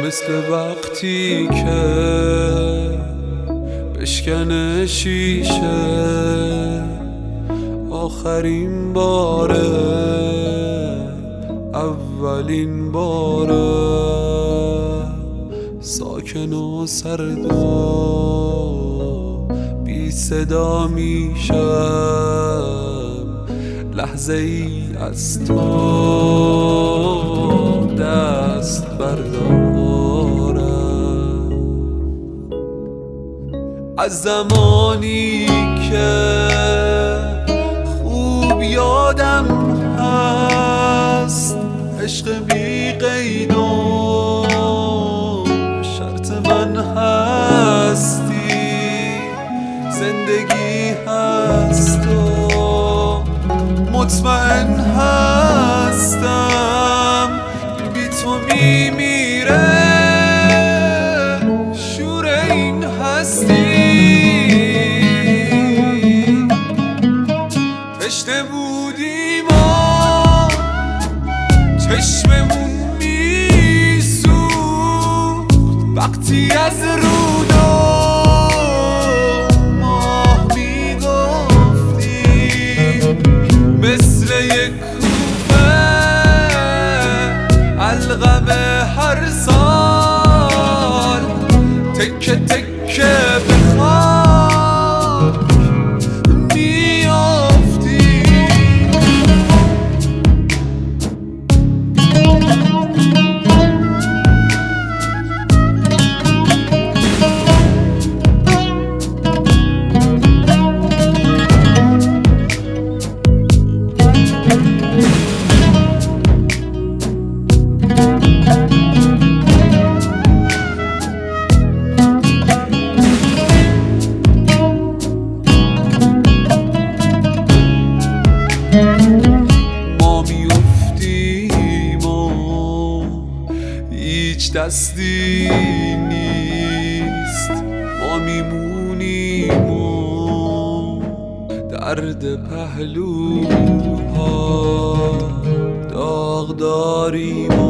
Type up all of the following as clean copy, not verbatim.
مثل وقتی که بشکنه شیشه آخرین باره اولین باره، ساکن و سرد و بی صدا میشم لحظه ای از تو دست بردارم. از زمانی که خوب یادم هست عشق بی قید و شرط من هستی، زندگی هست و مطمئن هستم بی تو میمیره شور این هستی. تشنه بودیم و چشممون میسوخت وقتی از رود و ماه میگفتیم مثل یک کوفه الغم هر سال تکه تکه به خاک میافتیم. ما میافتیم و هیچ دستی نیست، ما میمونیم و درد پهلوها داغ داریم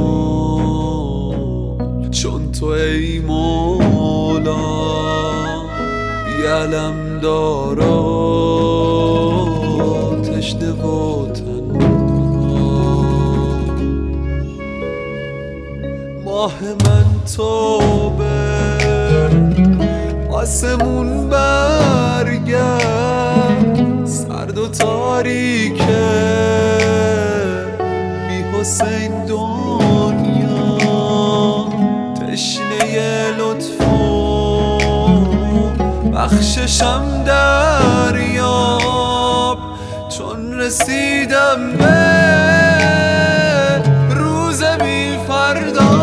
و چون تو ای مولا بی علم دارا تشنه و تنها. ماه من توبه آسمون برگرد سرد و تاریکه بی حسین دنیا تشنه لطف و بخششم دریاب چون رسیدم به روز بی فردا.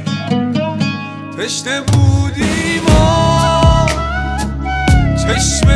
تشنه بودیم و چشم